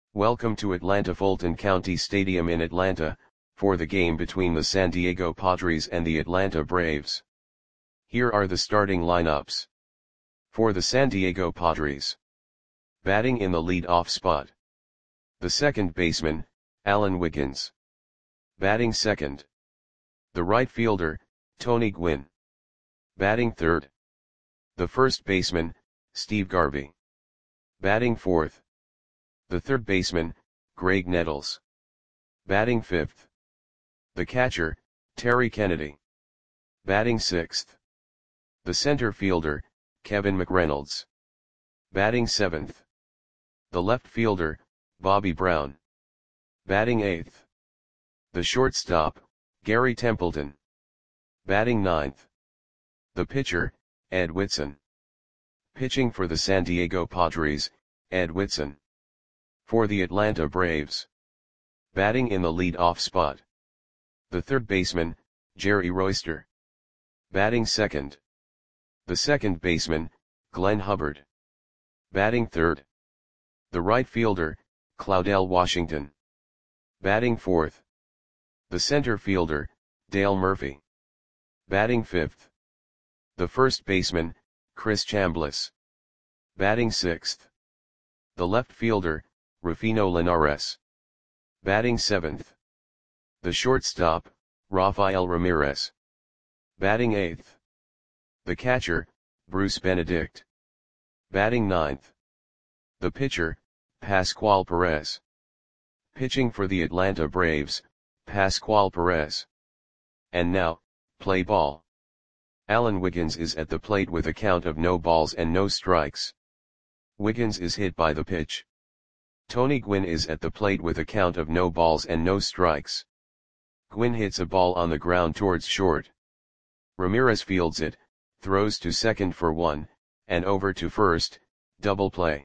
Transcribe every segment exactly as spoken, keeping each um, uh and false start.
Welcome to Atlanta Fulton County Stadium in Atlanta, for the game between the San Diego Padres and the Atlanta Braves. Here are the starting lineups. For the San Diego Padres. Batting in the lead-off spot. The second baseman, Alan Wiggins. Batting second. The right fielder, Tony Gwynn. Batting third. The first baseman, Steve Garvey. Batting fourth. The third baseman, Graig Nettles. Batting fifth. The catcher, Terry Kennedy. Batting sixth. The center fielder, Kevin McReynolds. Batting seventh. The left fielder, Bobby Brown. Batting eighth. The shortstop, Gary Templeton. Batting ninth. The pitcher, Ed Whitson. Pitching for the San Diego Padres, Ed Whitson. For the Atlanta Braves. Batting in the lead-off spot. The third baseman, Jerry Royster. Batting second. The second baseman, Glenn Hubbard. Batting third. The right fielder, Claudell Washington. Batting fourth. The center fielder, Dale Murphy. Batting fifth. The first baseman, Chris Chambliss. Batting sixth. The left fielder, Rufino Linares. Batting seventh. The shortstop, Rafael Ramirez. Batting eighth. The catcher, Bruce Benedict. Batting ninth. The pitcher, Pascual Perez. Pitching for the Atlanta Braves, Pascual Perez. And now, play ball. Alan Wiggins is at the plate with a count of no balls and no strikes. Wiggins is hit by the pitch. Tony Gwynn is at the plate with a count of no balls and no strikes. Gwynn hits a ball on the ground towards short. Ramirez fields it, throws to second for one, and over to first, double play.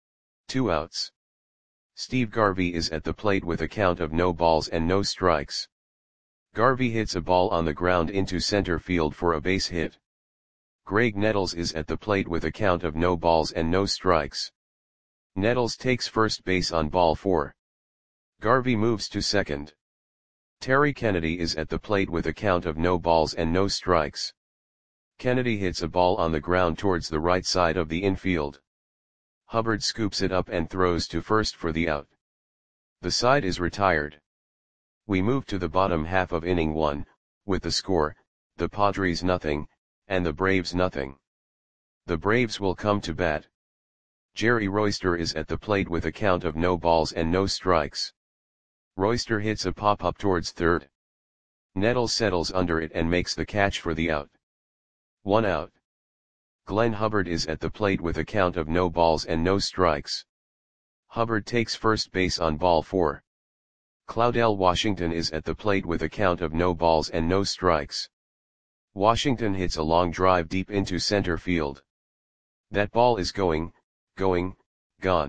Two outs. Steve Garvey is at the plate with a count of no balls and no strikes. Garvey hits a ball on the ground into center field for a base hit. Graig Nettles is at the plate with a count of no balls and no strikes. Nettles takes first base on ball four. Garvey moves to second. Terry Kennedy is at the plate with a count of no balls and no strikes. Kennedy hits a ball on the ground towards the right side of the infield. Hubbard scoops it up and throws to first for the out. The side is retired. We move to the bottom half of inning one, with the score, the Padres nothing, and the Braves nothing. The Braves will come to bat. Jerry Royster is at the plate with a count of no balls and no strikes. Royster hits a pop-up towards third. Nettles settles under it and makes the catch for the out. One out. Glenn Hubbard is at the plate with a count of no balls and no strikes. Hubbard takes first base on ball four. Claudell Washington is at the plate with a count of no balls and no strikes. Washington hits a long drive deep into center field. That ball is going, going, gone.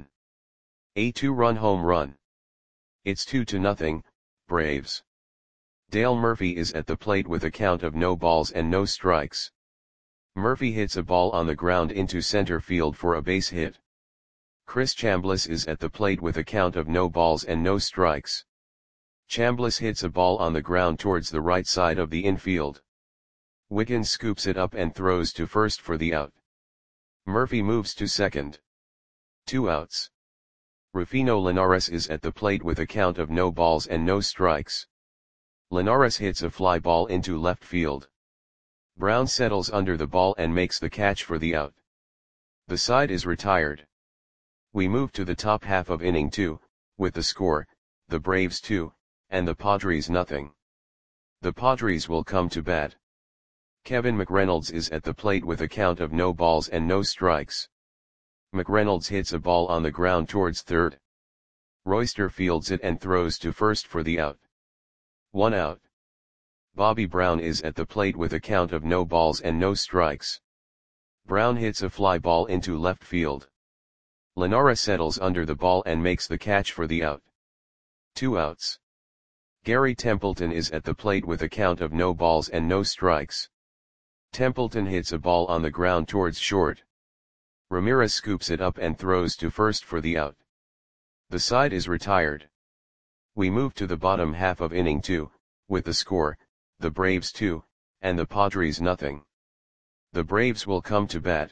A two-run home run. It's two to nothing, Braves. Dale Murphy is at the plate with a count of no balls and no strikes. Murphy hits a ball on the ground into center field for a base hit. Chris Chambliss is at the plate with a count of no balls and no strikes. Chambliss hits a ball on the ground towards the right side of the infield. Wiggins scoops it up and throws to first for the out. Murphy moves to second. Two outs. Rufino Linares is at the plate with a count of no balls and no strikes. Linares hits a fly ball into left field. Brown settles under the ball and makes the catch for the out. The side is retired. We move to the top half of inning two, with the score, the Braves two, and the Padres nothing. The Padres will come to bat. Kevin McReynolds is at the plate with a count of no balls and no strikes. McReynolds hits a ball on the ground towards third. Royster fields it and throws to first for the out. One out. Bobby Brown is at the plate with a count of no balls and no strikes. Brown hits a fly ball into left field. Linares settles under the ball and makes the catch for the out. Two outs. Gary Templeton is at the plate with a count of no balls and no strikes. Templeton hits a ball on the ground towards short. Ramirez scoops it up and throws to first for the out. The side is retired. We move to the bottom half of inning two, with the score, the Braves two, and the Padres nothing. The Braves will come to bat.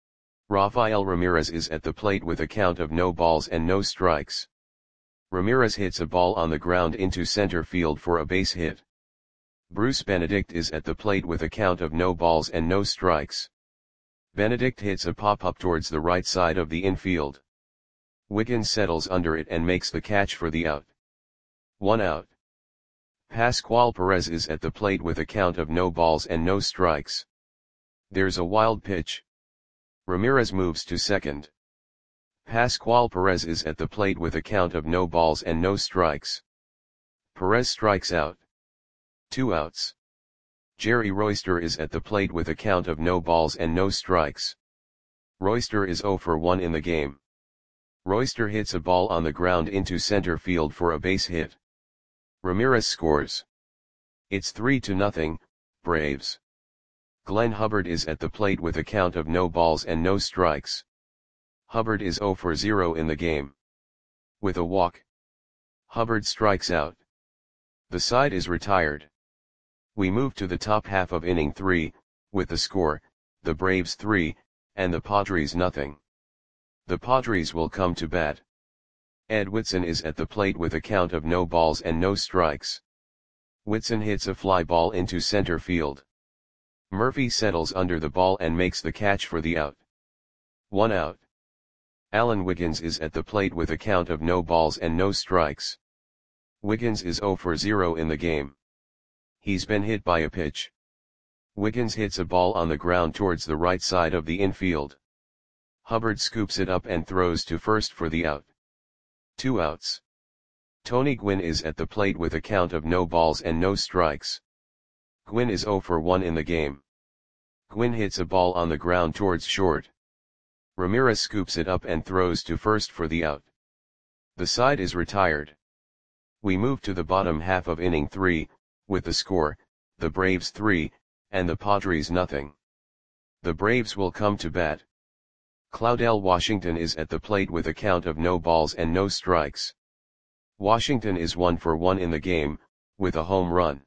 Rafael Ramirez is at the plate with a count of no balls and no strikes. Ramirez hits a ball on the ground into center field for a base hit. Bruce Benedict is at the plate with a count of no balls and no strikes. Benedict hits a pop-up towards the right side of the infield. Wiggins settles under it and makes the catch for the out. One out. Pascual Perez is at the plate with a count of no balls and no strikes. There's a wild pitch. Ramirez moves to second. Pascual Perez is at the plate with a count of no balls and no strikes. Perez strikes out. Two outs. Jerry Royster is at the plate with a count of no balls and no strikes. Royster is oh for one in the game. Royster hits a ball on the ground into center field for a base hit. Ramirez scores. It's three to nothing, Braves. Glenn Hubbard is at the plate with a count of no balls and no strikes. Hubbard is oh for zero in the game. With a walk, Hubbard strikes out. The side is retired. We move to the top half of inning three, with the score, the Braves three, and the Padres nothing. The Padres will come to bat. Ed Whitson is at the plate with a count of no balls and no strikes. Whitson hits a fly ball into center field. Murphy settles under the ball and makes the catch for the out. One out. Alan Wiggins is at the plate with a count of no balls and no strikes. Wiggins is oh for zero in the game. He's been hit by a pitch. Wiggins hits a ball on the ground towards the right side of the infield. Hubbard scoops it up and throws to first for the out. Two outs. Tony Gwynn is at the plate with a count of no balls and no strikes. Gwynn is oh for one in the game. Gwynn hits a ball on the ground towards short. Ramirez scoops it up and throws to first for the out. The side is retired. We move to the bottom half of inning three, with the score, the Braves three, and the Padres nothing. The Braves will come to bat. Claudel Washington is at the plate with a count of no balls and no strikes. Washington is one for one in the game, with a home run.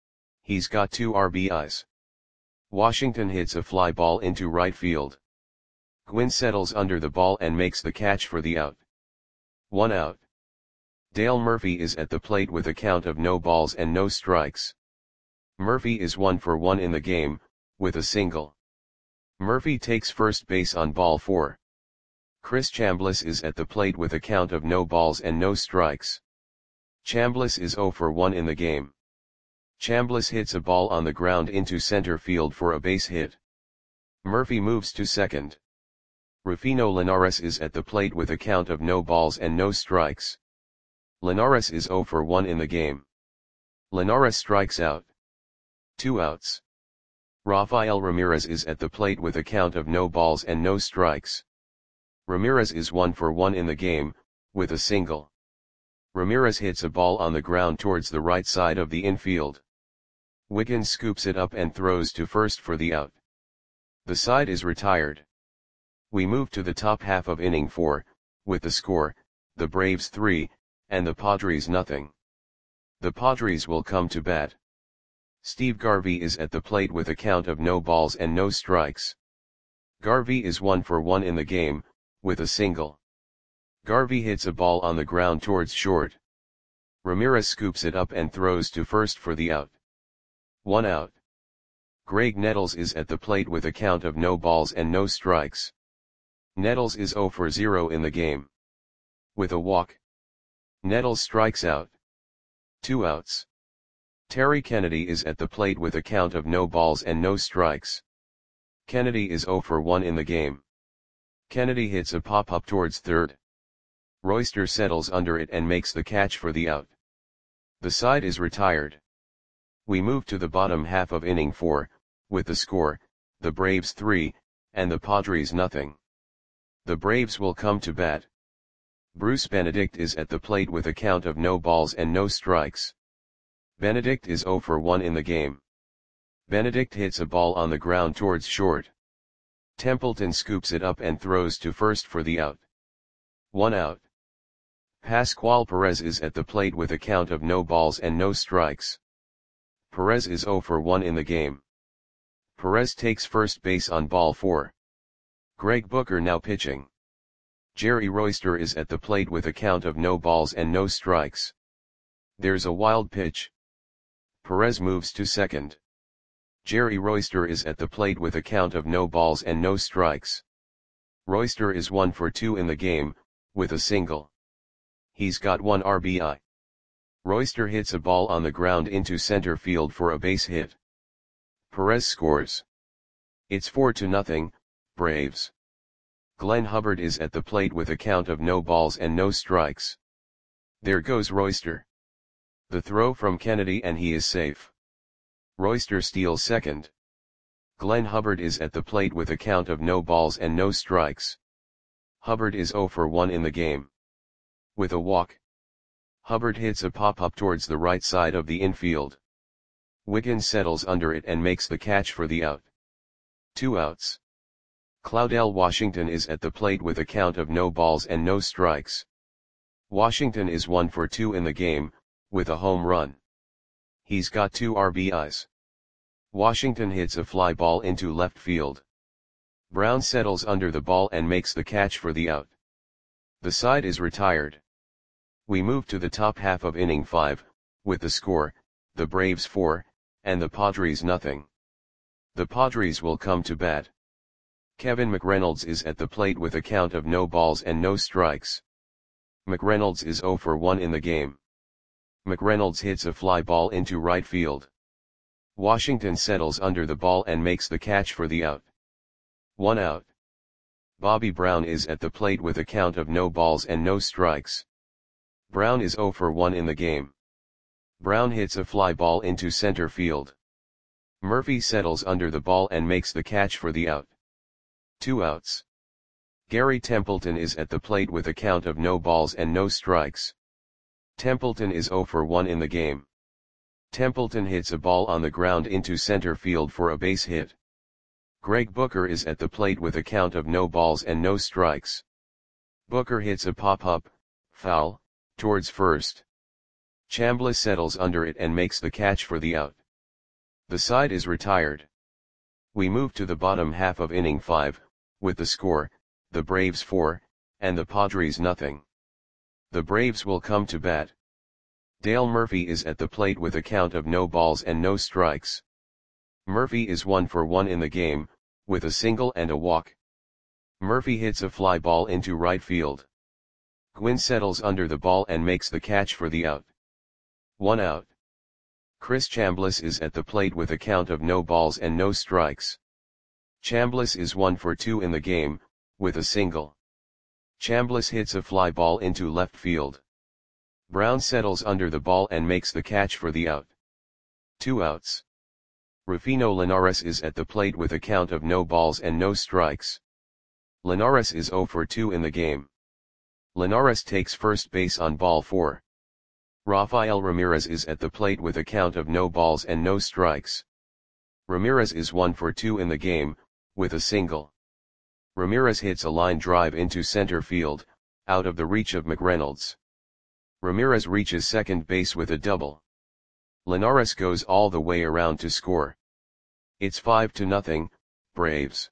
He's got two R B Is. Washington hits a fly ball into right field. Gwynn settles under the ball and makes the catch for the out. One out. Dale Murphy is at the plate with a count of no balls and no strikes. Murphy is one for one in the game, with a single. Murphy takes first base on ball four. Chris Chambliss is at the plate with a count of no balls and no strikes. Chambliss is oh for one in the game. Chambliss hits a ball on the ground into center field for a base hit. Murphy moves to second. Rufino Linares is at the plate with a count of no balls and no strikes. Linares is oh for one in the game. Linares strikes out. Two outs. Rafael Ramirez is at the plate with a count of no balls and no strikes. Ramirez is one for one in the game, with a single. Ramirez hits a ball on the ground towards the right side of the infield. Wiggins scoops it up and throws to first for the out. The side is retired. We move to the top half of inning four, with the score, the Braves three, and the Padres nothing. The Padres will come to bat. Steve Garvey is at the plate with a count of no balls and no strikes. Garvey is one for one in the game, with a single. Garvey hits a ball on the ground towards short. Ramirez scoops it up and throws to first for the out. One out. Greg Nettles is at the plate with a count of no balls and no strikes. Nettles is oh for zero in the game. With a walk, Nettles strikes out. Two outs. Terry Kennedy is at the plate with a count of no balls and no strikes. Kennedy is oh for one in the game. Kennedy hits a pop-up towards third. Royster settles under it and makes the catch for the out. The side is retired. We move to the bottom half of inning four, with the score, the Braves three, and the Padres nothing. The Braves will come to bat. Bruce Benedict is at the plate with a count of no balls and no strikes. Benedict is oh for one in the game. Benedict hits a ball on the ground towards short. Templeton scoops it up and throws to first for the out. One out. Pascual Perez is at the plate with a count of no balls and no strikes. Perez is zero for one in the game. Perez takes first base on ball four. Greg Booker now pitching. Jerry Royster is at the plate with a count of no balls and no strikes. There's a wild pitch. Perez moves to second. Jerry Royster is at the plate with a count of no balls and no strikes. Royster is one for two in the game, with a single. He's got one R B I. Royster hits a ball on the ground into center field for a base hit. Perez scores. It's four to nothing, Braves. Glenn Hubbard is at the plate with a count of no balls and no strikes. There goes Royster. The throw from Kennedy and he is safe. Royster steals second. Glenn Hubbard is at the plate with a count of no balls and no strikes. Hubbard is zero for one in the game. With a walk. Hubbard hits a pop-up towards the right side of the infield. Wiggins settles under it and makes the catch for the out. Two outs. Claudell Washington is at the plate with a count of no balls and no strikes. Washington is one for two in the game, with a home run. He's got two R B Is. Washington hits a fly ball into left field. Brown settles under the ball and makes the catch for the out. The side is retired. We move to the top half of inning five, with the score, the Braves four, and the Padres nothing. The Padres will come to bat. Kevin McReynolds is at the plate with a count of no balls and no strikes. McReynolds is zero for one in the game. McReynolds hits a fly ball into right field. Washington settles under the ball and makes the catch for the out. One out. Bobby Brown is at the plate with a count of no balls and no strikes. Brown is zero for one in the game. Brown hits a fly ball into center field. Murphy settles under the ball and makes the catch for the out. Two outs. Gary Templeton is at the plate with a count of no balls and no strikes. Templeton is zero for one in the game. Templeton hits a ball on the ground into center field for a base hit. Greg Booker is at the plate with a count of no balls and no strikes. Booker hits a pop-up, foul, towards first. Chambliss settles under it and makes the catch for the out. The side is retired. We move to the bottom half of inning five, with the score, the Braves four, and the Padres nothing. The Braves will come to bat. Dale Murphy is at the plate with a count of no balls and no strikes. Murphy is one for one in the game, with a single and a walk. Murphy hits a fly ball into right field. Gwynn settles under the ball and makes the catch for the out. One out. Chris Chambliss is at the plate with a count of no balls and no strikes. Chambliss is one for two in the game, with a single. Chambliss hits a fly ball into left field. Brown settles under the ball and makes the catch for the out. Two outs. Rufino Linares is at the plate with a count of no balls and no strikes. Linares is zero for two in the game. Linares takes first base on ball four. Rafael Ramirez is at the plate with a count of no balls and no strikes. Ramirez is one for two in the game, with a single. Ramirez hits a line drive into center field, out of the reach of McReynolds. Ramirez reaches second base with a double. Linares goes all the way around to score. It's five to nothing, Braves.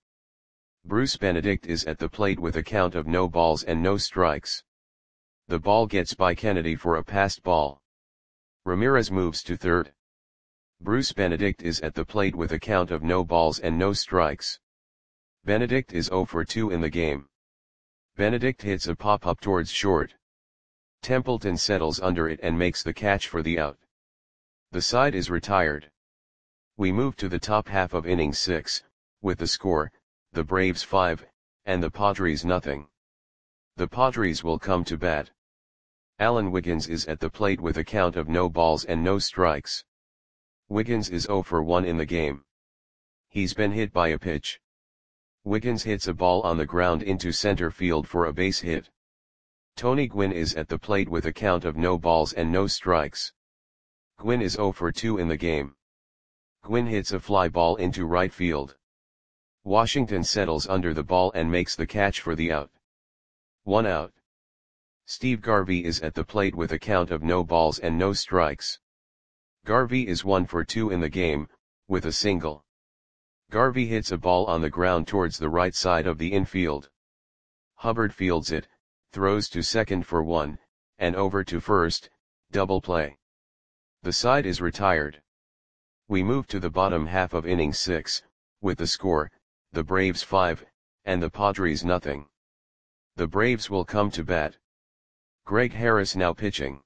Bruce Benedict is at the plate with a count of no balls and no strikes. The ball gets by Kennedy for a passed ball. Ramirez moves to third. Bruce Benedict is at the plate with a count of no balls and no strikes. Benedict is zero for two in the game. Benedict hits a pop-up towards short. Templeton settles under it and makes the catch for the out. The side is retired. We move to the top half of inning six, with the score, the Braves five, and the Padres nothing. The Padres will come to bat. Alan Wiggins is at the plate with a count of no balls and no strikes. Wiggins is zero for one in the game. He's been hit by a pitch. Wiggins hits a ball on the ground into center field for a base hit. Tony Gwynn is at the plate with a count of no balls and no strikes. Gwynn is zero for two in the game. Gwynn hits a fly ball into right field. Washington settles under the ball and makes the catch for the out. One out. Steve Garvey is at the plate with a count of no balls and no strikes. Garvey is one for two in the game, with a single. Garvey hits a ball on the ground towards the right side of the infield. Hubbard fields it, throws to second for one, and over to first, double play. The side is retired. We move to the bottom half of inning six, with the score, the Braves five, and the Padres nothing. The Braves will come to bat. Greg Harris now pitching.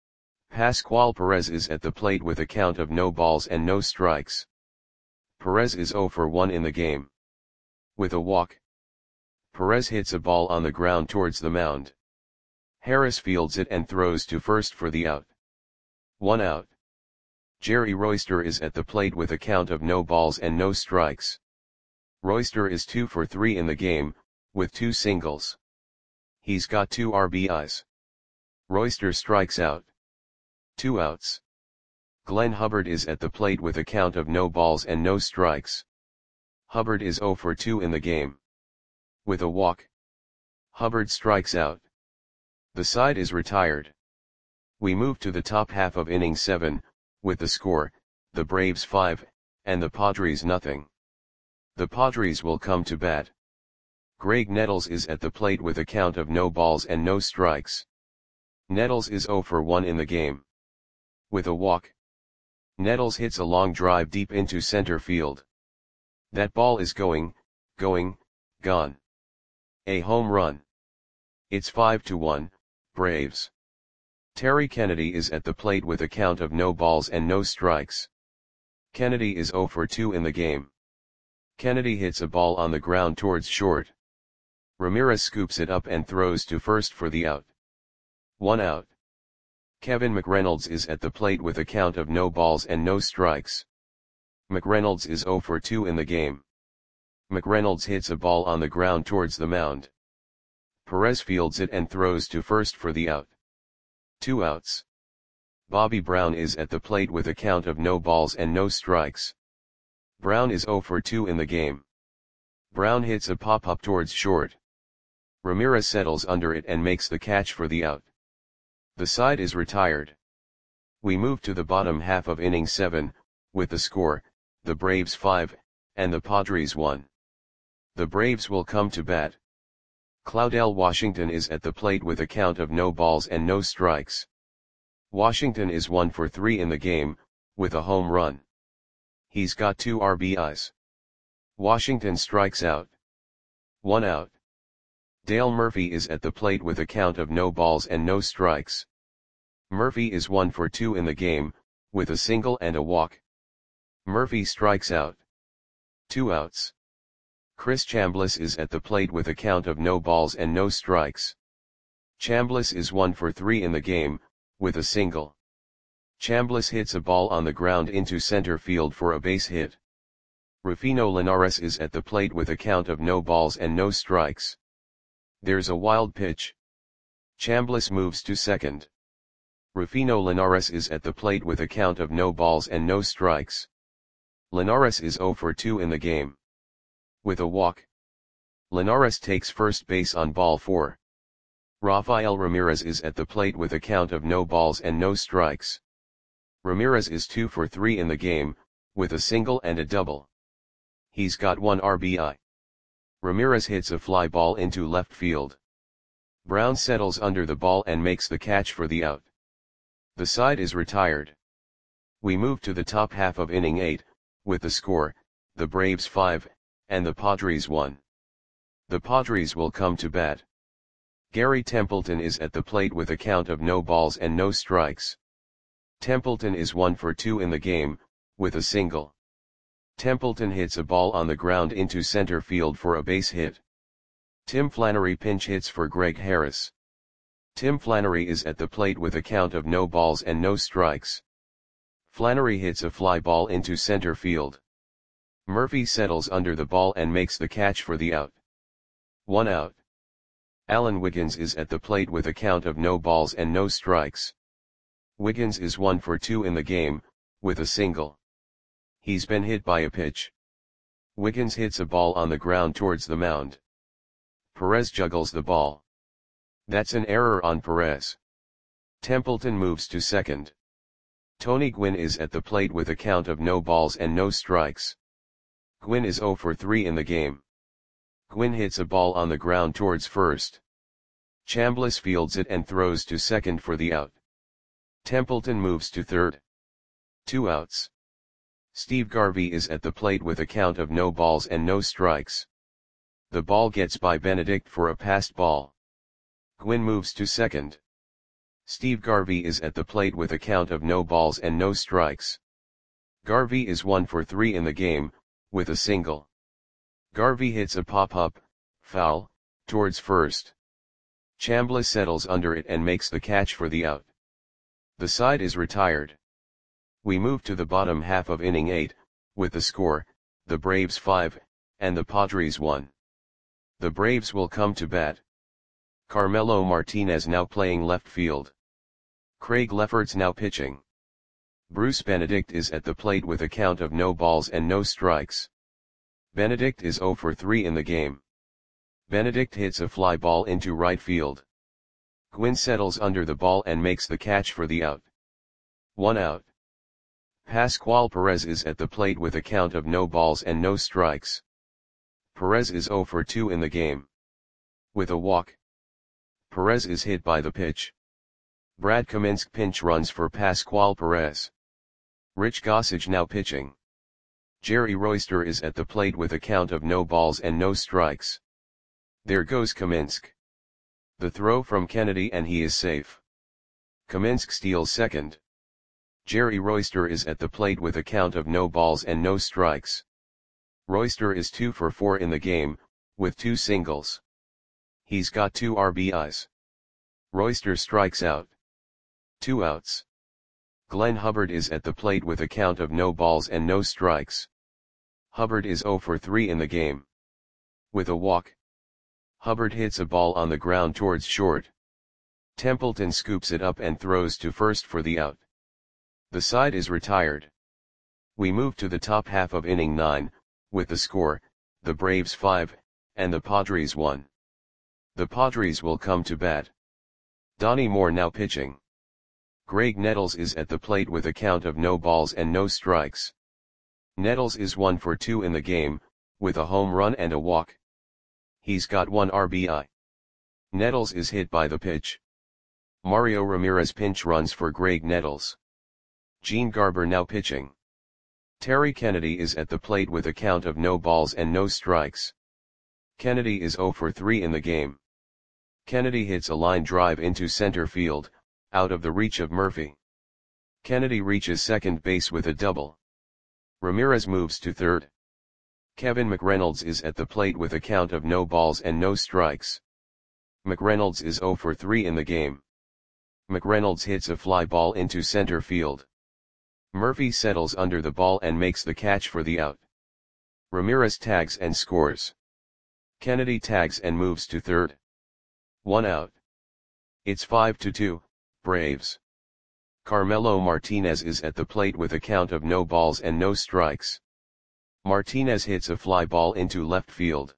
Pascual Perez is at the plate with a count of no balls and no strikes. Perez is zero for one in the game. With a walk. Perez hits a ball on the ground towards the mound. Harris fields it and throws to first for the out. One out. Jerry Royster is at the plate with a count of no balls and no strikes. Royster is two for three in the game, with two singles. He's got two R B Is. Royster strikes out. Two outs. Glenn Hubbard is at the plate with a count of no balls and no strikes. Hubbard is zero for two in the game. With a walk. Hubbard strikes out. The side is retired. We move to the top half of inning seven, with the score, the Braves five, and the Padres nothing. The Padres will come to bat. Greg Nettles is at the plate with a count of no balls and no strikes. Nettles is zero for one in the game. With a walk. Nettles hits a long drive deep into center field. That ball is going, going, gone. A home run. It's five to one, Braves. Terry Kennedy is at the plate with a count of no balls and no strikes. Kennedy is zero for two in the game. Kennedy hits a ball on the ground towards short. Ramirez scoops it up and throws to first for the out. One out. Kevin McReynolds is at the plate with a count of no balls and no strikes. McReynolds is zero for two in the game. McReynolds hits a ball on the ground towards the mound. Perez fields it and throws to first for the out. Two outs. Bobby Brown is at the plate with a count of no balls and no strikes. Brown is zero for two in the game. Brown hits a pop-up towards short. Ramirez settles under it and makes the catch for the out. The side is retired. We move to the bottom half of inning seven, with the score, the Braves five, and the Padres one. The Braves will come to bat. Claudell Washington is at the plate with a count of no balls and no strikes. Washington is one for three in the game, with a home run. He's got two R B Is. Washington strikes out. One out. Dale Murphy is at the plate with a count of no balls and no strikes. Murphy is one for two in the game, with a single and a walk. Murphy strikes out. Two outs. Chris Chambliss is at the plate with a count of no balls and no strikes. Chambliss is one for three in the game, with a single. Chambliss hits a ball on the ground into center field for a base hit. Rufino Linares is at the plate with a count of no balls and no strikes. There's a wild pitch. Chambliss moves to second. Rufino Linares is at the plate with a count of no balls and no strikes. Linares is zero for two in the game. With a walk. Linares takes first base on ball four. Rafael Ramirez is at the plate with a count of no balls and no strikes. Ramirez is two for three in the game, with a single and a double. He's got one R B I. Ramirez hits a fly ball into left field. Brown settles under the ball and makes the catch for the out. The side is retired. We move to the top half of inning eight, with the score, the Braves five, and the Padres one. The Padres will come to bat. Gary Templeton is at the plate with a count of no balls and no strikes. Templeton is one for two in the game, with a single. Templeton hits a ball on the ground into center field for a base hit. Tim Flannery pinch hits for Greg Harris. Tim Flannery is at the plate with a count of no balls and no strikes. Flannery hits a fly ball into center field. Murphy settles under the ball and makes the catch for the out. One out. Alan Wiggins is at the plate with a count of no balls and no strikes. Wiggins is one for two in the game, with a single. He's been hit by a pitch. Wiggins hits a ball on the ground towards the mound. Perez juggles the ball. That's an error on Perez. Templeton moves to second. Tony Gwynn is at the plate with a count of no balls and no strikes. Gwynn is zero for three in the game. Gwynn hits a ball on the ground towards first. Chambliss fields it and throws to second for the out. Templeton moves to third. Two outs. Steve Garvey is at the plate with a count of no balls and no strikes. The ball gets by Benedict for a passed ball. Gwynn moves to second. Steve Garvey is at the plate with a count of no balls and no strikes. Garvey is one for three in the game, with a single. Garvey hits a pop-up, foul, towards first. Chambliss settles under it and makes the catch for the out. The side is retired. We move to the bottom half of inning eight, with the score, the Braves five, and the Padres one. The Braves will come to bat. Carmelo Martinez now playing left field. Craig Lefferts now pitching. Bruce Benedict is at the plate with a count of no balls and no strikes. Benedict is zero for three in the game. Benedict hits a fly ball into right field. Gwynn settles under the ball and makes the catch for the out. One out. Pascual Perez is at the plate with a count of no balls and no strikes. Perez is zero for two in the game. With a walk. Perez is hit by the pitch. Brad Kaminsky pinch runs for Pascual Perez. Rich Gossage now pitching. Jerry Royster is at the plate with a count of no balls and no strikes. There goes Kaminsky. The throw from Kennedy and he is safe. Kaminsky steals second. Jerry Royster is at the plate with a count of no balls and no strikes. Royster is two for four in the game, with two singles. He's got two R B Is. Royster strikes out. Two outs. Glenn Hubbard is at the plate with a count of no balls and no strikes. Hubbard is zero for three in the game. With a walk. Hubbard hits a ball on the ground towards short. Templeton scoops it up and throws to first for the out. The side is retired. We move to the top half of inning nine, with the score, the Braves five, and the Padres one. The Padres will come to bat. Donnie Moore now pitching. Greg Nettles is at the plate with a count of no balls and no strikes. Nettles is one for two in the game, with a home run and a walk. He's got one R B I. Nettles is hit by the pitch. Mario Ramirez pinch runs for Greg Nettles. Gene Garber now pitching. Terry Kennedy is at the plate with a count of no balls and no strikes. Kennedy is zero for three in the game. Kennedy hits a line drive into center field, out of the reach of Murphy. Kennedy reaches second base with a double. Ramirez moves to third. Kevin McReynolds is at the plate with a count of no balls and no strikes. McReynolds is zero for three in the game. McReynolds hits a fly ball into center field. Murphy settles under the ball and makes the catch for the out. Ramirez tags and scores. Kennedy tags and moves to third. One out. It's five to two, Braves. Carmelo Martinez is at the plate with a count of no balls and no strikes. Martinez hits a fly ball into left field.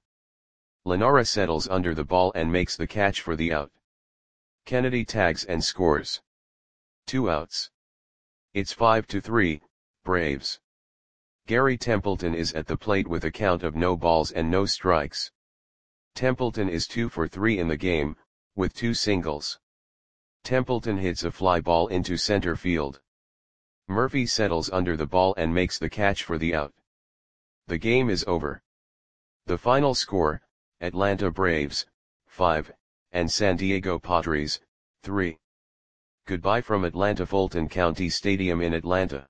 Lenara settles under the ball and makes the catch for the out. Kennedy tags and scores. Two outs. It's five to three, Braves. Gary Templeton is at the plate with a count of no balls and no strikes. Templeton is two for three in the game, with two singles. Templeton hits a fly ball into center field. Murphy settles under the ball and makes the catch for the out. The game is over. The final score, Atlanta Braves, five, and San Diego Padres, three. Goodbye from Atlanta Fulton County Stadium in Atlanta.